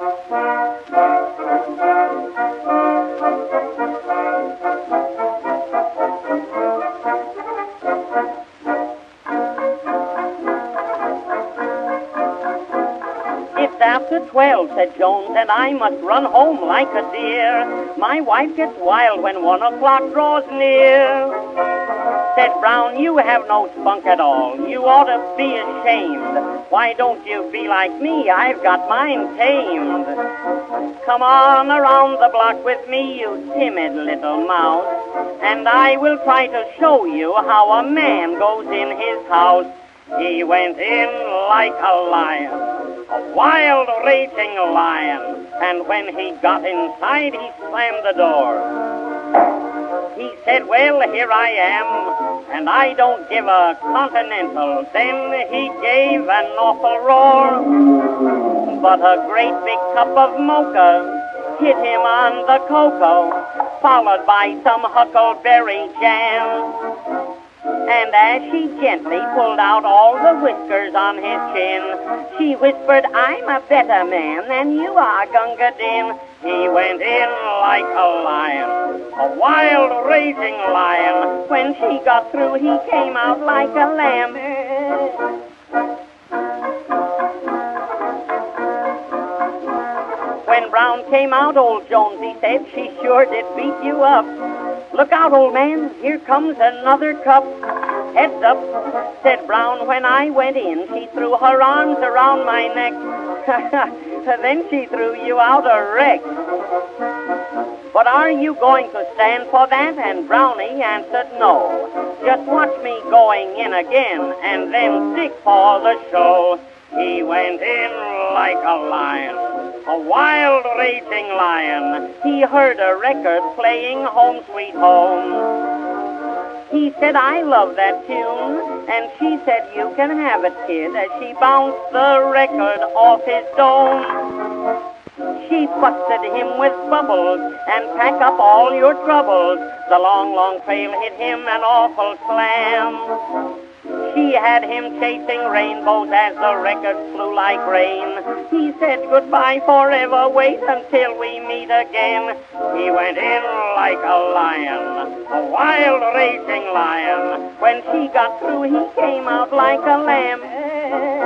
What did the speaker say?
It's after 12, said Jones, and I must run home like a deer. My wife gets wild when 1 o'clock draws near. Said Brown, you have no spunk at all. You ought to be ashamed. Why don't you be like me? I've got mine tamed. Come on around the block with me, you timid little mouse, and I will try to show you how a man goes in his house. He went in like a lion, a wild, raging lion, and when he got inside, he slammed the door. He said, well, here I am, and I don't give a continental. Then he gave an awful roar, but a great big cup of mocha hit him on the cocoa, followed by some huckleberry jam. And as she gently pulled out all the whiskers on his chin, she whispered, I'm a better man than you are, Gunga Din. He went in like a lion, a wild, raging lion. When she got through, he came out like a lamb. When Brown came out, old Jones, he said, she sure did beat you up. Look out, old man, here comes another cup. Heads up, said Brown, when I went in, she threw her arms around my neck. Then she threw you out a wreck. But are you going to stand for that? And Brownie answered no. Just watch me going in again, and then stick for the show. He went in like a lion, a wild, raging lion. He heard a record playing Home Sweet Home. He said, I love that tune, and she said, you can have it, kid, as she bounced the record off his dome. She busted him with bubbles and pack up all your troubles. The long, long trail hit him an awful slam. She had him chasing rainbows as the record flew like rain. He said goodbye forever, wait until we meet again. He went in like a lion, a wild, raging lion. When she got through, he came out like a lamb.